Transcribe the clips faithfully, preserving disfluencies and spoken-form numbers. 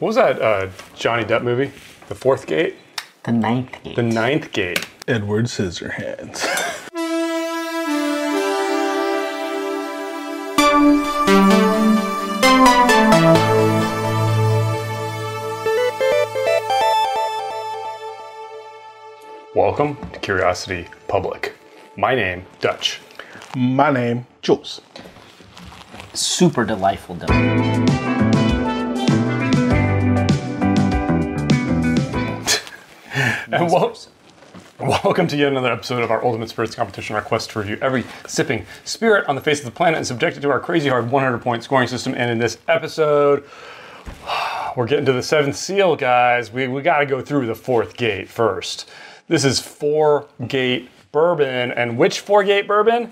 What was that uh, Johnny Depp movie? The Fourth Gate? The Ninth Gate. The Ninth Gate. Edward Scissorhands. Welcome to Curiosity Public. My name, Dutch. My name, Jules. Super delightful, Dylan. And wel- welcome to yet another episode of our Ultimate Spirits Competition, our quest to review every sipping spirit on the face of the planet and subject it to our crazy hard one hundred point scoring system. And in this episode, we're getting to the seventh seal, guys. We, we got to go through the fourth gate first. This is four gate bourbon. And which four gate bourbon?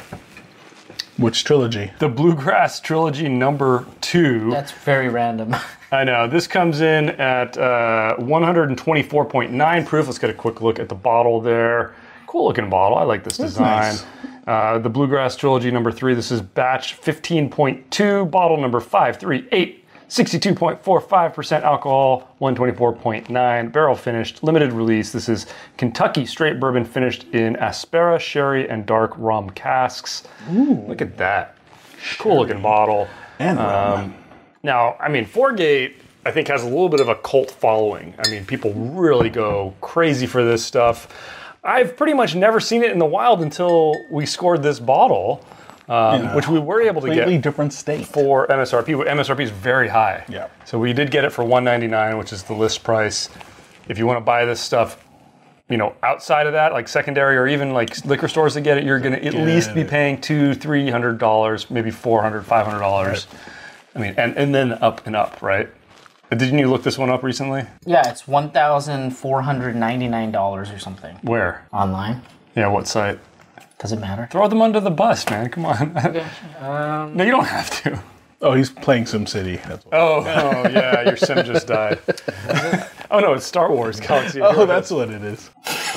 Which trilogy? The Bluegrass Trilogy number two. That's very random. I know. This comes in at uh, one twenty-four point nine proof. Let's get a quick look at the bottle there. Cool looking bottle. I like this That's design. nice. Uh, the Bluegrass Trilogy number three. This is batch fifteen point two, bottle number five three eight, sixty-two point four five percent alcohol, one twenty-four point nine, barrel finished, limited release. This is Kentucky straight bourbon finished in Aspera, sherry, and dark rum casks. Ooh. Look at that. Cool looking bottle. And rum. Um, Now, I mean, four gate, I think, has a little bit of a cult following. I mean, people really go crazy for this stuff. I've pretty much never seen it in the wild until we scored this bottle, um, which we were able to completely get different state. for M S R P. M S R P is very high. Yeah. So we did get it for one ninety-nine, which is the list price. If you want to buy this stuff, you know, outside of that, like secondary or even like liquor stores that get it, you're going to at Get least be it. paying two, three hundred dollars, maybe four hundred, five hundred dollars. Right. I mean, and, and then up and up, right? Didn't you look this one up recently? Yeah, it's one thousand four hundred ninety-nine dollars or something. Where? Online. Yeah, what site? Does it matter? Throw them under the bus, man. Come on. Okay. Um, No, you don't have to. Oh, he's playing SimCity. That's why. Oh, oh yeah, your sim just died. Oh no, it's Star Wars Galaxy of Oh, Heroes. that's what it is.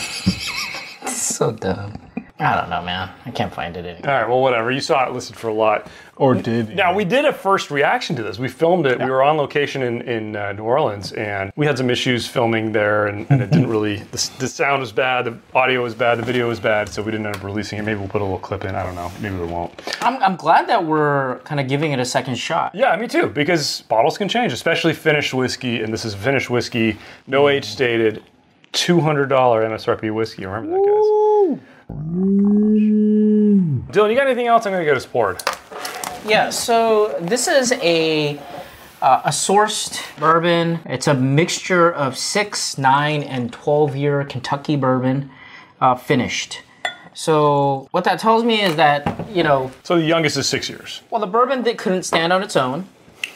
so dumb. I don't know, man. I can't find it anymore. All right, well, whatever. You saw it listed for a lot. Or did. Now, we did a first reaction to this. We filmed it. We were on location in, in uh, New Orleans, and we had some issues filming there, and, and it didn't really, the, the sound was bad, the audio was bad, the video was bad, so we didn't end up releasing it. Maybe we'll put a little clip in. I don't know. Maybe we won't. I'm, I'm glad that we're kind of giving it a second shot. Yeah, me too, because bottles can change, especially finished whiskey, and this is finished whiskey, no age stated, two hundred dollars M S R P whiskey. Remember that, guys. Dylan, you got anything else? I'm going to go to Sport. Yeah, so this is a uh, a sourced bourbon. It's a mixture of six, nine, and twelve year Kentucky bourbon uh, finished. So what that tells me is that, you know, So the youngest is six years. well, the bourbon that couldn't stand on its own.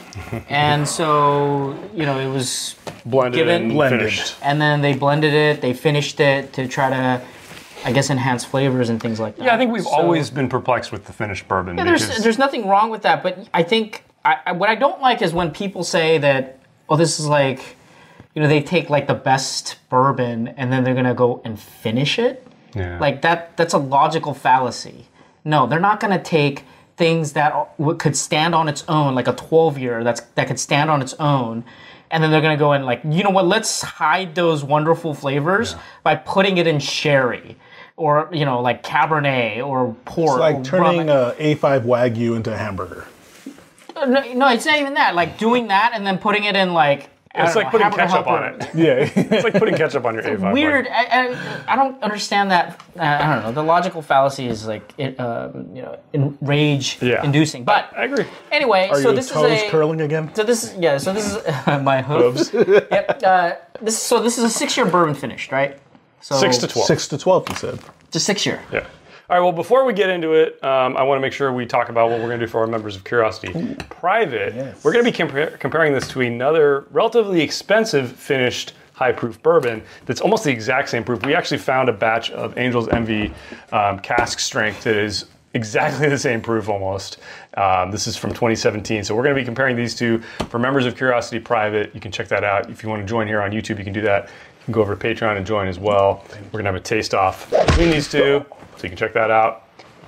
And so, you know, it was Blended Given- and Blended. finished. and then they blended it, they finished it to try to, I guess, enhance flavors and things like that. Yeah, I think we've So- always been perplexed with the finished bourbon. Yeah, there's because- there's nothing wrong with that, but I think I, I, what I don't like is when people say that, oh, this is like, you know, they take like the best bourbon and then they're gonna go and finish it. Yeah. Like that that's a logical fallacy. No, they're not gonna take things that are- could stand on its own, like a twelve year that's that could stand on its own, and then they're gonna go and like, you know what? Let's hide those wonderful flavors by putting it in sherry. Or, you know, like Cabernet or port. It's like or turning rum. a A five Wagyu into a hamburger. No, no, it's not even that. Like doing that and then putting it in like. I It's don't like know, putting hamburger ketchup on helper. it. Yeah. It's like putting ketchup on your A five. Weird. I, I, I don't understand that. Uh, I don't know. The logical fallacy is like it, um, you know, in rage Yeah. inducing. But I agree. anyway, Are so your this toes is a. curling again? So this is yeah. So this is uh, my hooves. Yep. Uh, this so this is a six year bourbon finished, right? So Six to twelve. Six to twelve, you said. Just six year. Yeah. All right, well, before we get into it, um, I want to make sure we talk about what we're going to do for our members of Curiosity Private. Yes. We're going to be compar- comparing this to another relatively expensive finished high-proof bourbon that's almost the exact same proof. We actually found a batch of Angel's Envy um, cask strength that is exactly the same proof almost. Um, this is from twenty seventeen. So we're going to be comparing these two for members of Curiosity Private. You can check that out. If you want to join here on YouTube, you can do that. You can go over to Patreon and join as well. We're going to have a taste-off between these two. So you can check that out.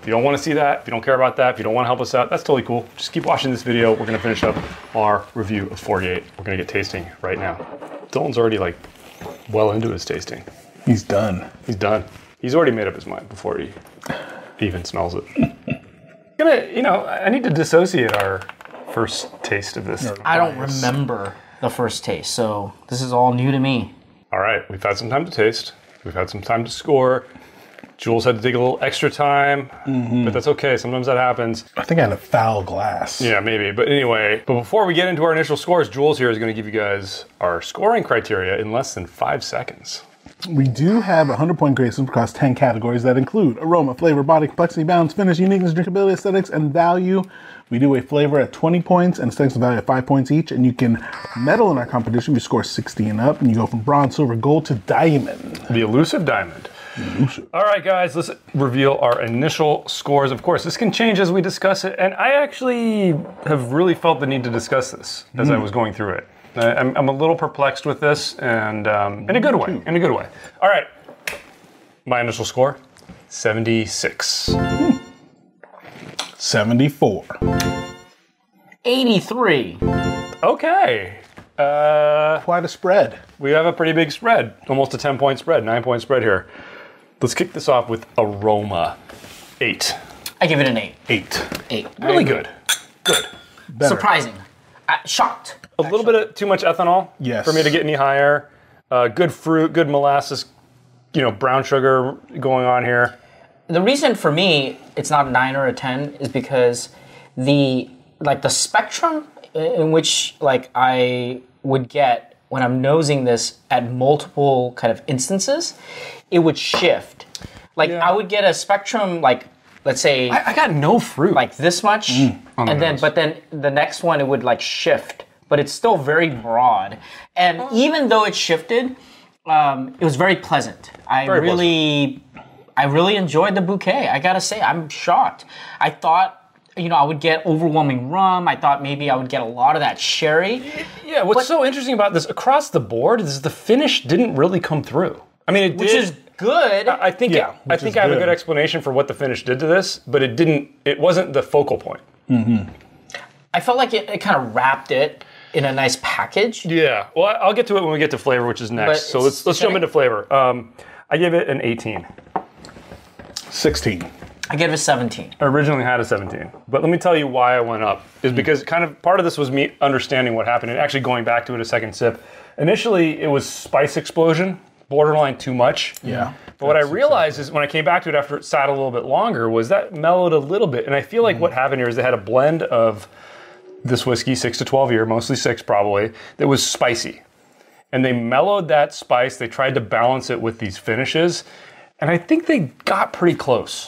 If you don't want to see that, if you don't care about that, if you don't want to help us out, that's totally cool. Just keep watching this video. We're going to finish up our review of forty-eight. We're going to get tasting right now. Dylan's already like well into his tasting. He's done. He's done. He's already made up his mind before he even smells it. Gonna, you know, I need to dissociate our first taste of this. I don't remember the first taste, so this is all new to me. All right, we've had some time to taste. We've had some time to score. Jules had to take a little extra time, mm-hmm. but that's okay. Sometimes that happens. I think I had a foul glass. Yeah, maybe. But anyway, but before we get into our initial scores, Jules here is going to give you guys our scoring criteria in less than five seconds. We do have one hundred point grade systems across ten categories that include aroma, flavor, body, complexity, balance, finish, uniqueness, drinkability, aesthetics, and value. We do a flavor at twenty points and aesthetics and value at five points each, and you can medal in our competition. We score sixty and up, and you go from bronze, silver, gold to diamond. The elusive diamond. Elusive. All right, guys, let's reveal our initial scores. Of course, this can change as we discuss it, and I actually have really felt the need to discuss this as mm. I was going through it. I'm, I'm a little perplexed with this, and um, in a good way, in a good way. All right, my initial score, seventy-six. Hmm. seventy-four. eighty-three. Okay. Uh, Quite a spread. We have a pretty big spread, almost a ten-point spread, nine-point spread here. Let's kick this off with aroma. Eight. I give it an eight. Eight. Eight. Really good. Good. Better. Surprising. Uh, shocked. A little bit of too much ethanol Yes. for me to get any higher. Uh, good fruit, good molasses, you know, brown sugar going on here. The reason for me it's not a nine or a ten is because the like the spectrum in which like I would get when I'm nosing this at multiple kind of instances, it would shift. Like Yeah. I would get a spectrum like let's say I, I got no fruit. like this much, on the and then nose. but then the next one it would like shift, but it's still very broad. And even though it shifted, um, it was very pleasant. I Very really, I really enjoyed the bouquet. I gotta say, I'm shocked. I thought, you know, I would get overwhelming rum. I thought maybe I would get a lot of that sherry. yeah, what's but- so interesting about this across the board is the finish didn't really come through. I mean, it Which did. is good. I think Yeah, it, I which think is I have a good. good explanation for what the finish did to this, but it didn't. It wasn't the focal point. I felt like it, it kind of wrapped it in a nice package. Yeah. Well, I- I'll get to it when we get to flavor, which is But next. So it's- let's let's jump into flavor. Um, I give it an eighteen. sixteen. I gave it a seventeen. I originally had a seventeen, but let me tell you why I went up. Is because kind of part of this was me understanding what happened and actually going back to it a second sip. Initially, it was spice explosion, borderline too much. Yeah. But what I realized is when I came back to it after it sat a little bit longer was that mellowed a little bit. And I feel like what happened here is they had a blend of this whiskey, six to twelve year, mostly six probably, that was spicy. And they mellowed that spice. They tried to balance it with these finishes. And I think they got pretty close.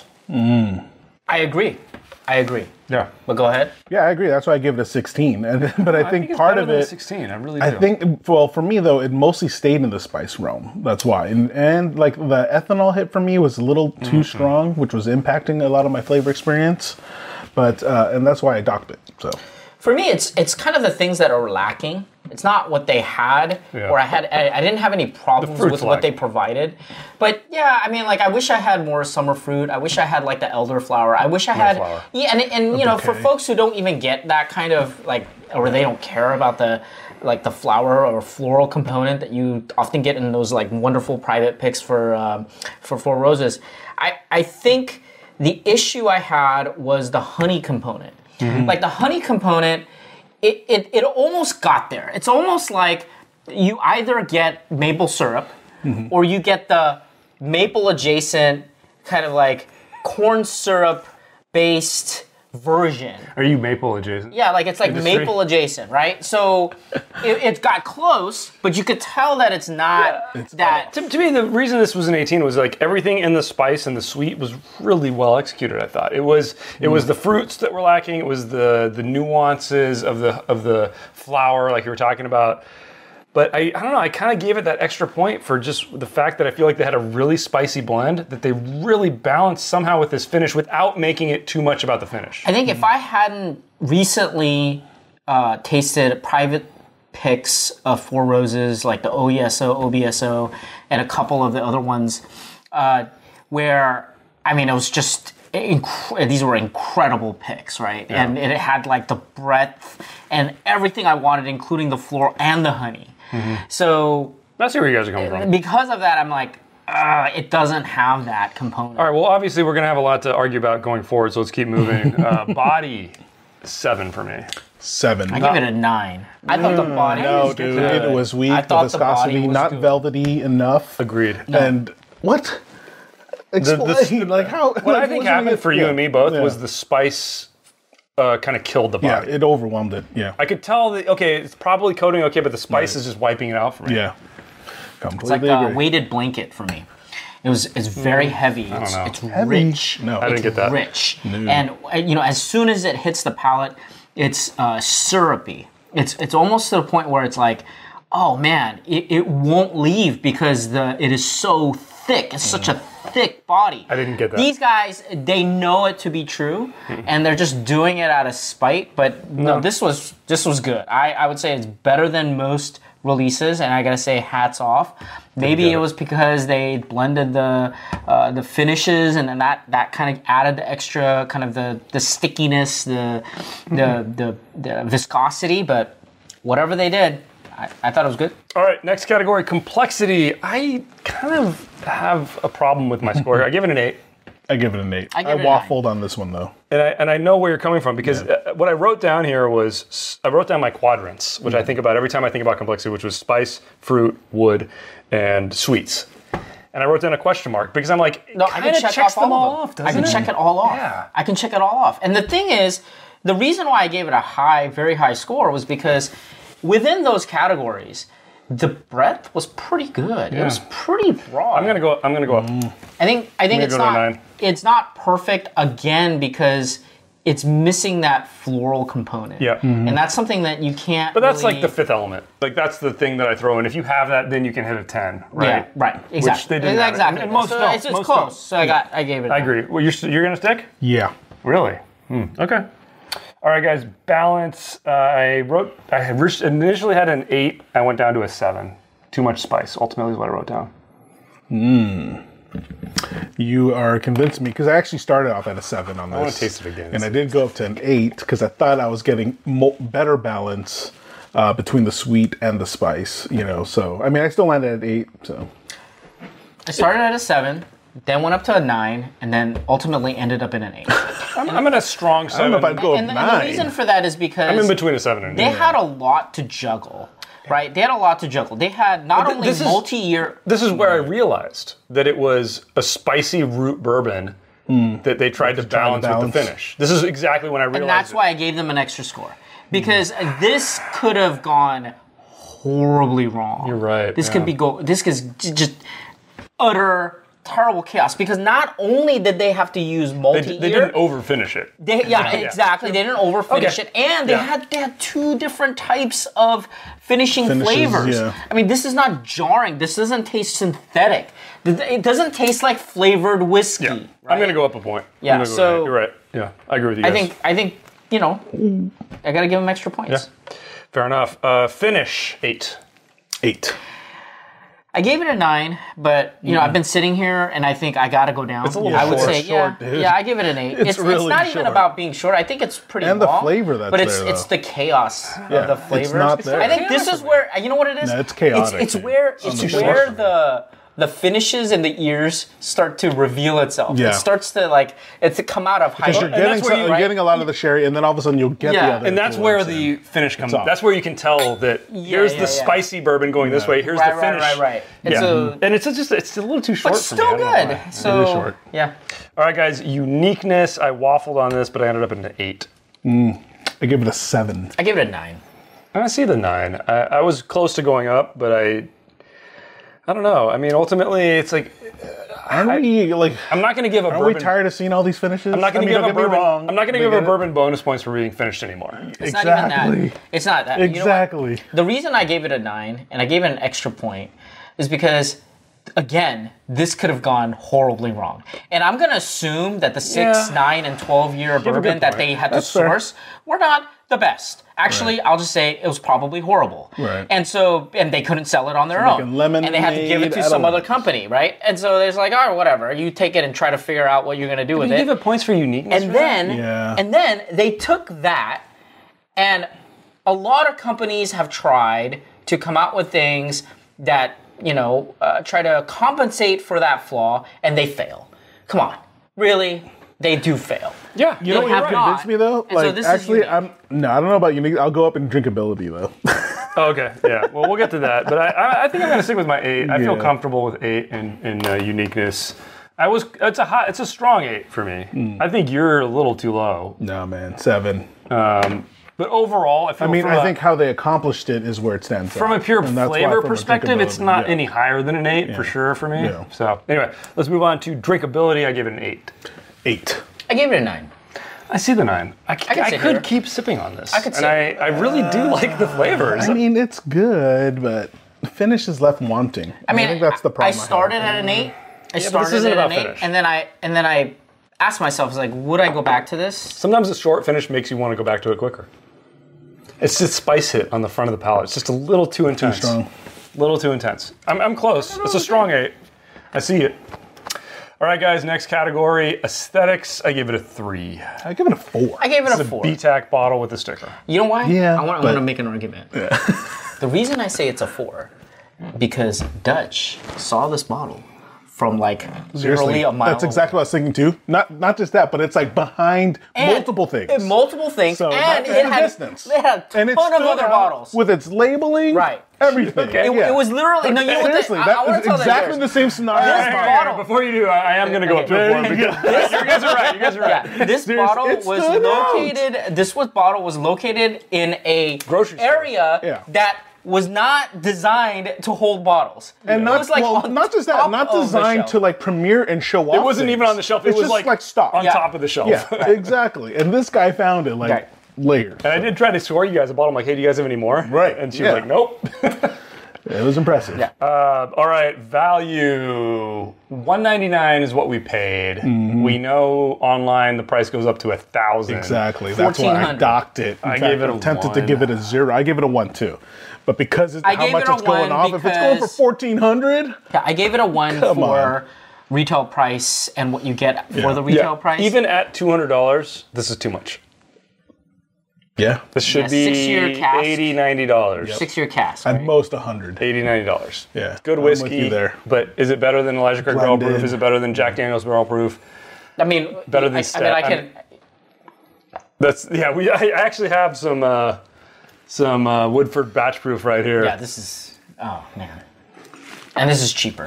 I agree. I agree. Yeah. But go ahead. Yeah, I agree. That's why I give it a sixteen. And but I think, it's part better of than a it, sixteen. I really do. I think, well, for me though, it mostly stayed in the spice realm. That's why. And, and like the ethanol hit for me was a little too Mm-hmm. strong, which was impacting a lot of my flavor experience. But uh, and that's why I docked it. So For me, it's it's kind of the things that are lacking. It's not what they had, Yeah. or I had. I, I didn't have any problems fruit's with what they lacking. provided. But yeah, I mean, like I wish I had more summer fruit. I wish I had like the elderflower. I wish I had. Elderflower. Yeah, and and you know, for bouquet. folks who don't even get that kind of like, or they don't care about the like the flower or floral component that you often get in those like wonderful private picks for um, for Four Roses. I I think the issue I had was the honey component. Like the honey component. It, it, it almost got there. It's almost like you either get maple syrup or you get the maple adjacent kind of like corn syrup based version. Are you maple adjacent? Yeah, like it's like Industry? maple adjacent, right? So it, it got close, but you could tell that it's not that. To, to me, the reason this was an eighteen was like everything in the spice and the sweet was really well executed. I thought it was it was the fruits that were lacking. It was the the nuances of the of the flour, like you were talking about. But I, I don't know, I kind of gave it that extra point for just the fact that I feel like they had a really spicy blend that they really balanced somehow with this finish without making it too much about the finish. I think if I hadn't recently uh, tasted private picks of Four Roses, like the O E S O, O B S O, and a couple of the other ones, uh, where, I mean, it was just, inc- these were incredible picks, right? Yeah. And it had like the breadth and everything I wanted, including the floral and the honey. Mm-hmm. So I see where you guys are coming from. Because of that, I'm like, uh, it doesn't have that component. All right, well, obviously we're going to have a lot to argue about going forward, so let's keep moving. uh, body, seven for me. Seven. I give it a nine. I thought the body No, was dude, good. it was weak. I The thought the body viscosity, was not good. velvety enough. Agreed. And what? Explain, the- like how? What I think happened for you and me both yeah. was the spice uh, kind of killed the Yeah, body. it overwhelmed it. Yeah. I could tell that, okay, it's probably coating okay, but the spice is just wiping it out for me. Yeah. It's Completely like a agree. weighted blanket for me. It was it's very heavy. It's, know. it's Heavy? rich. No. I didn't it's get that. rich. No. And uh, you know, as soon as it hits the palate, it's uh, syrupy. It's it's almost to the point where it's like, oh man, it, it won't leave because the it is so thick. It's such a thick body. I didn't get that. These guys, they know it to be true, and they're just doing it out of spite. But no, this was this was good. I, I would say it's better than most releases, and I gotta say, hats off. Maybe it was because they blended the uh, the finishes, and then that, that kind of added the extra kind of the, the stickiness, the, the the the viscosity. But whatever they did, I, I thought it was good. All right, next category, complexity. I kind of have a problem with my score here. I give it an eight. I give it an eight. I I, give it a waffled on this one though. And I, and I know where you're coming from because uh, what I wrote down here was, s- I wrote down my quadrants, which I think about every time I think about complexity, which was spice, fruit, wood, and sweets. And I wrote down a question mark because I'm like, No, it I kind can of check checks off them all all of them. off, doesn't I can it? check it all off. Yeah. I can check it all off. And the thing is, the reason why I gave it a high, very high score was because within those categories, the breadth was pretty good. It was pretty broad. I'm gonna go. I'm gonna go up. I think I think I'm it's gonna go to not nine. it's not perfect again because it's missing that floral component. Yeah. And that's something that you can't But that's really- like the fifth element. Like that's the thing that I throw in. If you have that, then you can hit a ten, right? Yeah, right. Exactly. they didn't have it. exactly. And most so don't. it's, it's Most close. don't. So I got I gave it a I agree. Well, you're you're gonna stick? Yeah. Really? Hmm. Okay. All right, guys. Balance. Uh, I wrote. I had re- initially had an eight. I went down to a seven. Too much spice. Ultimately, is what I wrote down. You are convincing me because I actually started off at a seven on this. I want to taste it again. And I did go up to an eight because I thought I was getting mo- better balance uh, between the sweet and the spice. You know, so I mean, I still landed at eight. So I started at a seven, then went up to a nine, and then ultimately ended up in an eight. I'm, I'm at a strong I seven. don't know if I'd go and, up the, and the nine. reason for that is because I'm in between a seven and an they eight. had a lot to juggle, right? They had a lot to juggle. They had not th- only this is- multi-year. This is where I realized that it was a spicy root bourbon that they tried to balance, balance. with the finish. This is exactly when I realized And that's it. why I gave them an extra score. Because this could have gone horribly wrong. You're right, This yeah. could be go. This is j- just utter terrible chaos. Because not only did they have to use They, multi-year, they didn't over finish it. They, yeah, exactly. They didn't overfinish Okay. it, and they Yeah. had they had two different types of finishing Finishes, flavors. yeah. I mean, this is not jarring. This doesn't taste synthetic. It doesn't taste like flavored whiskey. Yeah. right? I'm going to go up a point. I'm Yeah, gonna go with so- eight. You're right. Yeah, I agree with you I guys. think I think you know I got to give them extra points. Fair enough. Uh, finish, eight. eight. I gave it a nine, but you know I've been sitting here and I think I got to go down. It's a little I would short. say Short, yeah, dude. yeah. I give it an eight. It's It's, it's, really not even short. about being short. I think it's pretty And the long, flavor that's but it's there, it's though. the chaos Yeah, of the it's flavors. not there. I think this is where you know what it is. No, it's chaotic, It's, it's dude. where On it's the where short. the the finishes and the ears start to reveal itself. Yeah. It starts to like it's to come out of high. Because you're and getting that's where some, you- you're right? getting a lot of the sherry, and then all of a sudden you'll get Yeah. the other. And that's where influence the in. finish comes. off. That's where you can tell that here's yeah, the yeah. spicy bourbon going this way. Here's Right, the right, finish. right, right. It's Yeah. a- and it's just it's a little too short but for still me. I don't know good. why. So It is short. yeah. All right, guys. Uniqueness. I waffled on this, but I ended up at an eight. I give it a seven. I give it a nine. I see the nine. I, I was close to going up, but I. I don't know. I mean, ultimately, it's like Aren't we like? I'm not going to give a Aren't bourbon. we tired of seeing all these finishes? I'm not going I to mean, give a don't get me bourbon. wrong. I'm not going to They give a get it. bourbon bonus points for being finished anymore. It's not even Exactly. that. It's not that. You know what? Exactly. The reason I gave it a nine and I gave it an extra point is because, again, this could have gone horribly wrong. And I'm going to assume that the six, Yeah. nine, and twelve year a good bourbon that point. they had to That's fair. source were not the best. Actually, I'll just say it was probably horrible. Right. And so, and they couldn't sell it on their making own. lemonade And they had to give it to out of some other lemons. company, right? And so there's like, oh, whatever. You take it and try to figure out what you're going to do with You it. give it points for uniqueness. And for then, that? Yeah. and then they took that, and a lot of companies have tried to come out with things that, you know, uh, try to compensate for that flaw, and they fail. Come on. Really? They do fail. yeah, You know They what have would convince not. me though? And so Like this is actually, unique. I'm no, I don't know about unique. I'll go up in drinkability though. Oh, okay, yeah. Well, we'll get to that, but I, I, I think I'm going to stick with my eight. I feel Yeah. comfortable with eight in, in uh, uniqueness. I was. It's a high. It's a strong eight for me. Hmm. I think you're a little too low. No man, seven. Um, but overall, I feel. I mean, from I a, think how they accomplished it is where it stands. from out. a pure And that's why flavor from a perspective, it's drinkability, not yeah. any higher than an eight for sure for me. Yeah. So anyway, let's move on to drinkability. I give it an eight. Eight. I gave it a nine. I see the nine. I, can I sit could here. keep sipping on this. I could and sit. I, I really do like the flavors. I mean, it's good, but the finish is left wanting. I mean, I think that's the problem. I started at an eight. I but this started isn't at about an eight, finish. and then I and then I asked myself, I was like, would I go back to this? Sometimes a short finish makes you want to go back to it quicker. It's just spice hit on the front of the palate. It's just a little too intense. strong. A little too intense. I'm, I'm close. It's a strong eight. I see it. All right, guys, next category, aesthetics. I give it a three. I give it a four. I gave it It's a a four. B TAC bottle with a sticker. You know why? Yeah, I want, I but- want to make an argument. The reason I say it's a four, because Dutch saw this bottle from like literally a mile That's exactly what I was thinking too. Not not just that, but it's like behind And- multiple things. and multiple things, So and not just it the had, distance. it had a and it ton of stood other out bottles. with its labeling, Right. Everything. Okay. It, yeah. it was literally no. You know what? Seriously, the, I, that I want is to tell exactly that the same scenario. This All right, all right, bottle- all right, before you do, I, I am going to go up to a four Okay. because you guys are right. You guys are right. Yeah, this Serious- bottle it was stood out. located. This was bottle was located in a Grocery store. area Yeah. that was not designed to hold bottles. And it not, was like well, on not just that, top not of the designed shelf. to like premiere and show off. It wasn't things. even on the shelf. It It's was just like, like stock. on Yeah. top of the shelf. Yeah, exactly. And this guy found it like Right. layered. And I did try to score you guys a bottle. I'm like, hey, do you guys have any more? Right, And she yeah. was like, nope. It was impressive. Yeah. Uh, all right, value. one ninety-nine is what we paid. We know online the price goes up to a thousand. Exactly. That's why I fourteen hundred. docked it. In I fact, gave it a I'm tempted to one. give it a zero. I give it a one too. But because it's I how gave much it a it's going one off, if it's going for because- fourteen hundred, Yeah, I gave it a one Come for on. retail price and what you get Yeah. for the retail price. Even at two hundred dollars, this is too much. yeah, This should Yeah, be six-year cask. eighty dollars, ninety dollars. six-year cask. at Right? most a hundred. eighty dollars, ninety dollars. Yeah, It's good I'm with whiskey. you there. But is it better than Elijah Craig Barrel Proof? Blended. Is it better than Jack Daniels Barrel Proof? I mean, Better than I, I Stat- mean, I I can. mean- That's yeah. We I actually have some uh, some uh, Woodford Batch Proof right here. yeah, this is. Oh man, and this is cheaper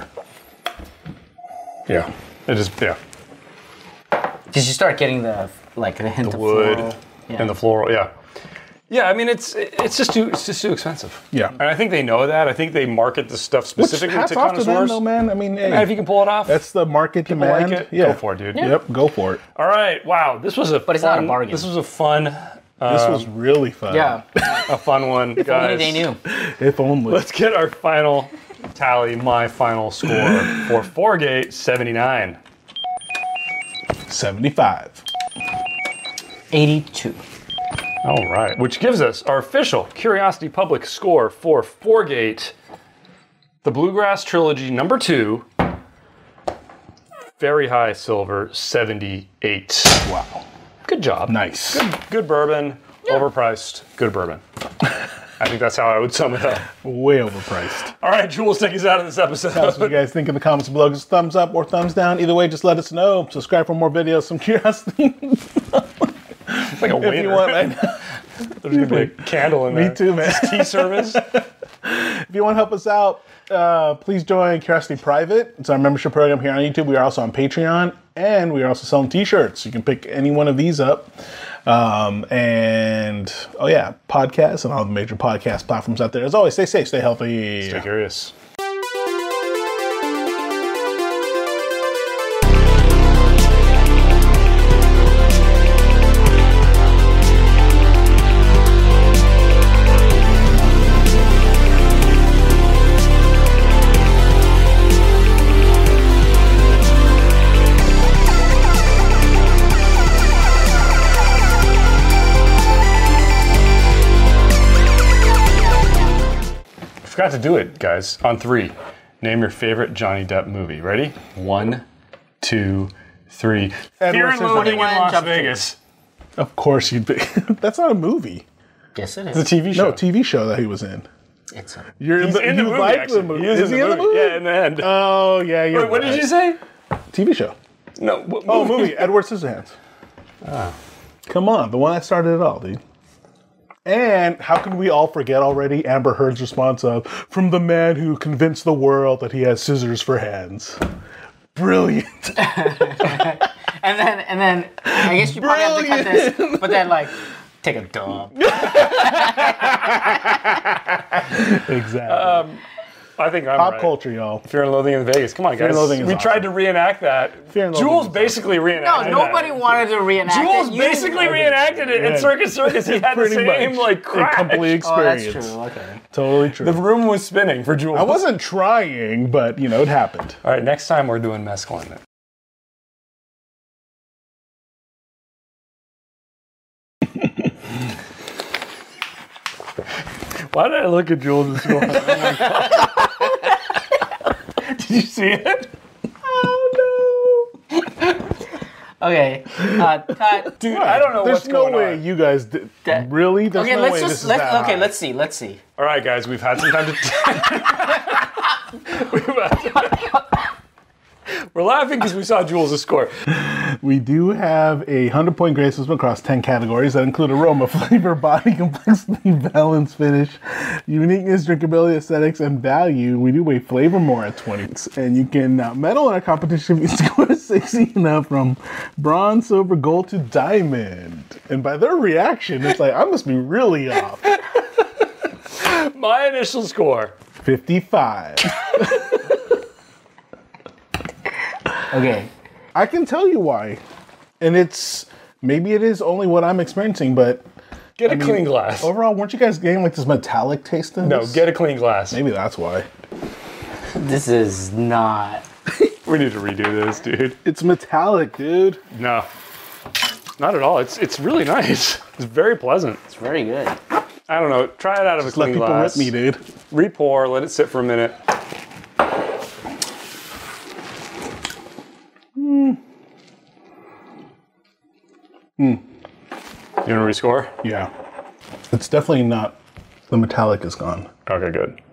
yeah. It is yeah. because you start getting the like the hint of Wood floral. Yeah. and the floral. Yeah. Yeah, I mean it's it's just too it's just too expensive. Yeah. and I think they know that. I think they market this stuff Which specifically hats to off to them, connoisseurs. though, man. I mean, hey, And if you can pull it off, that's the market people like demand. it, Yeah, go for it, dude. Yep, go for it. All right, wow, this was a But it's fun, not a bargain. This was a fun, This um, was really fun. Yeah, a fun one, only guys. they knew. if only. Let's get our final tally. My final score for Fourgate seventy-nine. seventy-five. eighty-two. All right, which gives us our official Curiosity Public score for Fourgate, the Bluegrass Trilogy number two, very high silver, seventy-eight. Wow. Good job. Nice. Good, good bourbon, overpriced, good bourbon. I think that's how I would sum it up. Way overpriced. All right, Jules, take us out of this episode. Tell us what you guys think in the comments below. Just thumbs up or thumbs down. Either way, just let us know. Subscribe for more videos. Some curiosity. It's like a waiter. if you want, I know. There's gonna be a candle in there. Me too, man. Tea service. If you want to help us out, uh, please join Curiosity Private. It's our membership program here on YouTube. We are also on Patreon, and we are also selling T-shirts. You can pick any one of these up. Um, and, oh yeah, podcasts and all the major podcast platforms out there. As always, stay safe, stay healthy. Stay curious. forgot to do it, guys. On three, name your favorite Johnny Depp movie. Ready? One, two, three. Fear and Loathing in Las Vegas. Of course you'd be. That's not a movie. Yes, it It's a is. T V show. No, T V show that he was in. It's a, You're He's in the you movie, like actually. the movie. He is, Is in, he the in the movie. movie? Yeah, in the end. Oh, yeah, you're Wait, what did right. you say? T V show. No. What Oh, movie. Edward Scissorhands. Ah. Come on, the one that started it all, dude. And how can we all forget already Amber Heard's response of, from the man who convinced the world that he has scissors for hands. Brilliant. and then and then I guess you probably have to cut this, but then like take a dump. Exactly. Um, I think I'm Pop right. culture, y'all. Fear and Loathing in Vegas. Come on, guys. and Loathing is we awesome. tried to reenact that. Fear and Loathing Jules is basically No, reenacted nobody that. wanted to reenact Jules it. You- basically reenacted it Yeah. in Circus Circus. He had the Pretty same, much. like, A crash. complete Oh, that's experience. true. Okay. Totally true. The room was spinning for Jules. I wasn't trying, but, you know, it happened. All right, next time we're doing mescaline then. Why did I look at Jules and go, oh my God. Did you see it? Oh no. Okay. Uh, cut. Dude, I don't know There's what's no going way on. you guys did. That- Really? There's Okay, no let's way just this is let's that okay, high. let's see. Let's see. All right, guys, we've had some time to... we've had... We're laughing because we saw Jules' score. We do have a one hundred point grade system across ten categories that include aroma, flavor, body complexity, balance, finish, uniqueness, drinkability, aesthetics, and value. We do weigh flavor more at twenty. And you can uh, medal in our competition if you score sixty and up from bronze, silver, gold to diamond. And by their reaction, it's like, I must be really off. My initial score. fifty-five. Okay. I can tell you why. And it's, maybe it is only what I'm experiencing, but Get a clean glass. overall, weren't you guys getting like this metallic taste in No, this? get a clean glass. Maybe that's why. This is not. We need to redo this, dude. It's metallic, dude. No. Not at all. It's it's really nice. It's very pleasant. It's very good. I don't know. Try it out of Just a let clean people glass. rip me, dude. Re-pour. Let it sit for a minute. Mm. You want to rescore? Yeah. It's definitely not, the metallic is gone. Okay, good.